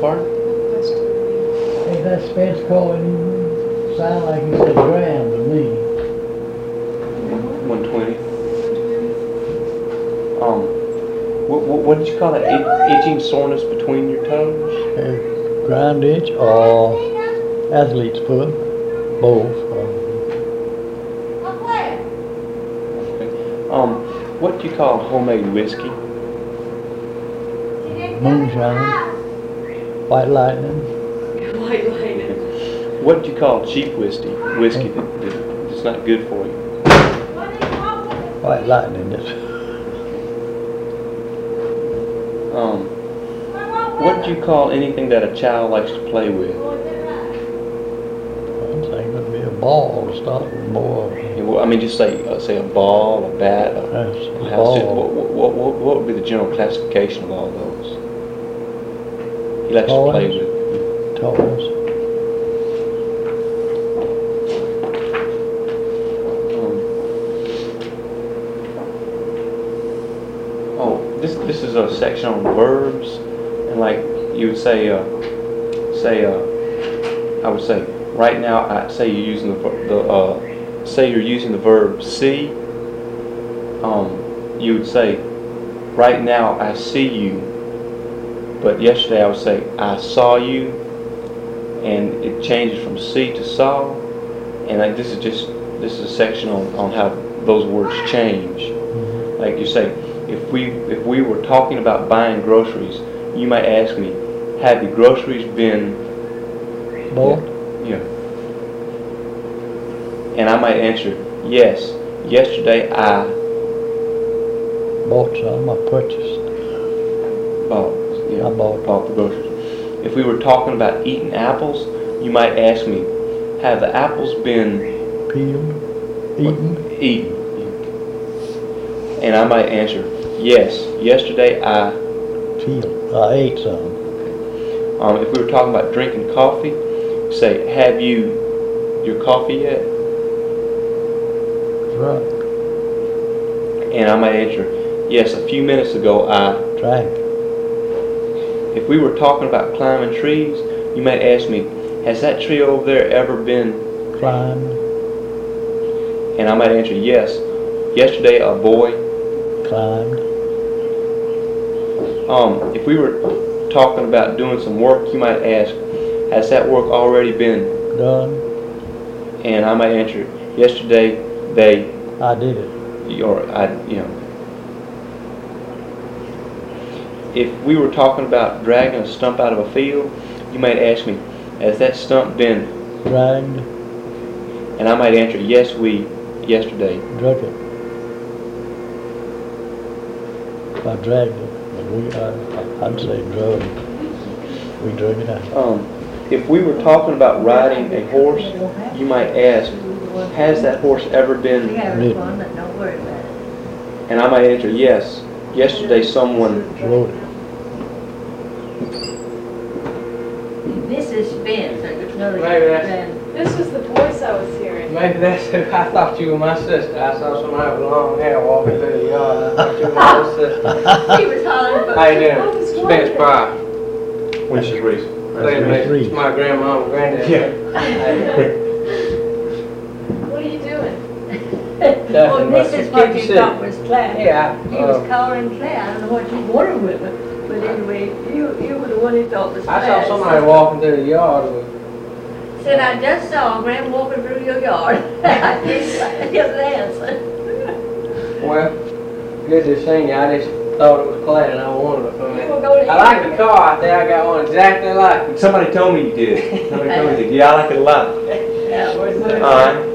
Pardon? Ain't that Spence calling you? Sound like he said gram to me. 120. What did you call that? Itching soreness between your toes? Ground itch or athlete's foot, both. What do you call homemade whiskey? Moonshine, white lightning, White lightning. What do you call cheap whiskey? Whiskey that's not good for you. white lightning. What do you call anything that a child likes to play with? I'm saying it'd be a ball to start with more. Yeah, well, I mean, just say a ball, a bat, a That's a house. ball. What would be the general classification of all those? He likes to play with. Toys. This is a section on verbs, and like you would say, I would say right now. Say you're using say you're using the verb see. You would say right now I see you, but yesterday I would say I saw you, and it changes from see to saw, and like this is a section on how those words change. Like you say, if we were talking about buying groceries, you might ask me, have the groceries been Bought? Yeah. And I might answer, yes. Yesterday I Bought some, I purchased. bought. Yeah, I bought. the groceries. If we were talking about eating apples, you might ask me, have the apples been Peeled, eaten. eaten? And I might answer, yes. Yesterday I. Peeled. I ate some. If we were talking about drinking coffee, say, have you your coffee yet? Right. And I might answer, yes, a few minutes ago I. Drank. If we were talking about climbing trees, you might ask me, has that tree over there ever been Climbed. And I might answer, yes. Yesterday a boy. Climbed. If we were talking about doing some work, you might ask, has that work already been Done. And I might answer, yesterday they, I did it. or I, If we were talking about dragging a stump out of a field, you might ask me, has that stump been Dragged. And I might answer, yes, yesterday. Drug it. I dragged it. But I'd say drug. We drug it out. If we were talking about riding a horse, you might ask, has that horse ever been ridden? Don't worry about it. And I might answer, yes. Yesterday someone Rode it. This is Spence. Maybe that's- This was the voice I was hearing. Maybe that's who I thought you were my sister. I saw somebody with long hair walking through the yard. I thought you were my sister. He was hollering, but How you doing? Spence Pryor. Which is Reese. It's my grandma and granddad. Yeah. what are you doing? Nothing Well, but this is to what keep you you thought sick. was Clay. Yeah. He was calling Clay. I don't know what you wanted with him. But anyway, you were the one he thought was Clay. I saw somebody walking through the yard with. Said, I just saw Graham walking through your yard. His answer. Well, good to see you. I just thought it was Clay and I wanted it from You it. were going to I like the car out there. I got one exactly like it. Somebody told me you did. Somebody told me you did. Yeah, I like it a lot. Yeah, where's the All right.